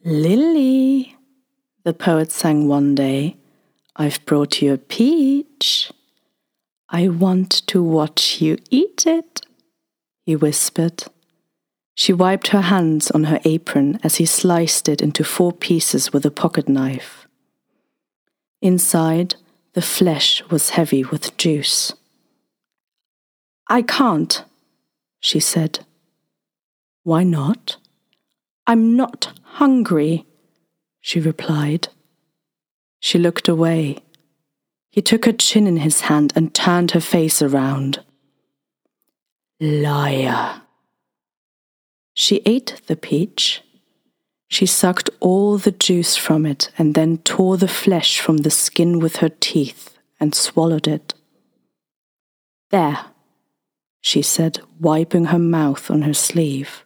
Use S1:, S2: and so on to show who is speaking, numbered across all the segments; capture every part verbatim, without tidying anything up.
S1: Lily, the poet sang one day, I've brought you a peach. I want to watch you eat it, he whispered. She wiped her hands on her apron as he sliced it into four pieces with a pocket knife. Inside, the flesh was heavy with juice. I can't, she said. Why not? I'm not hungry, she replied. She looked away. He took her chin in his hand and turned her face around. Liar. She ate the peach. She sucked all the juice from it and then tore the flesh from the skin with her teeth and swallowed it. There, she said, wiping her mouth on her sleeve.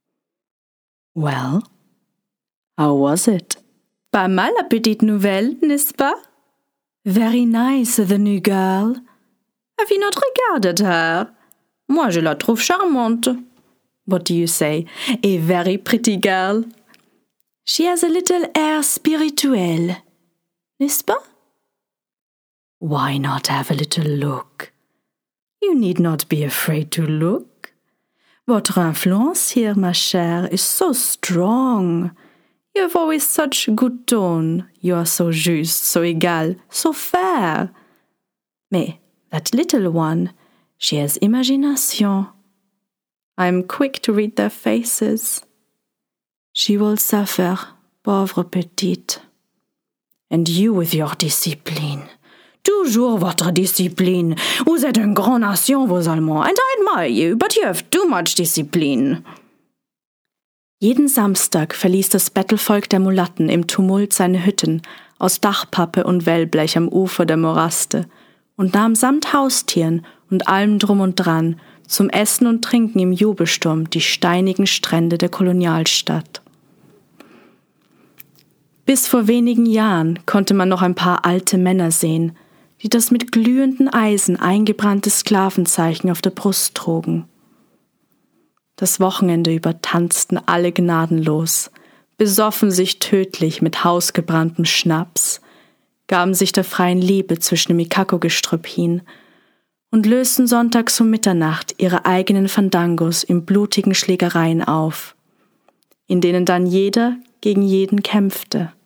S1: Well, how was it?
S2: Pas mal la petite nouvelle, n'est-ce pas?
S1: Very nice, the new girl.
S2: Have you not regarded her? Moi, je la trouve charmante.
S1: What do you say? A very pretty girl.
S2: She has a little air spirituel, n'est-ce pas?
S1: Why not have a little look?
S2: You need not be afraid to look. Votre influence here, ma chère, is so strong. You have always such good tone. You are so juste, so égal, so fair. Mais that little one, she has imagination. I am quick to read their faces. She will suffer, pauvre petite.
S1: And you with your discipline.
S2: Toujours votre discipline. Vous êtes une grande nation, vos Allemands, and I admire you, but you have too much discipline.
S1: Jeden Samstag verließ das Bettelvolk der Mulatten im Tumult seine Hütten aus Dachpappe und Wellblech am Ufer der Moraste und nahm samt Haustieren und allem drum und dran zum Essen und Trinken im Jubelsturm die steinigen Strände der Kolonialstadt. Bis vor wenigen Jahren konnte man noch ein paar alte Männer sehen, die das mit glühenden Eisen eingebrannte Sklavenzeichen auf der Brust trugen. Das Wochenende über tanzten alle gnadenlos, besoffen sich tödlich mit hausgebranntem Schnaps, gaben sich der freien Liebe zwischen dem Ikako-Gestrüpp hin und lösten sonntags um Mitternacht ihre eigenen Fandangos in blutigen Schlägereien auf, in denen dann jeder gegen jeden kämpfte.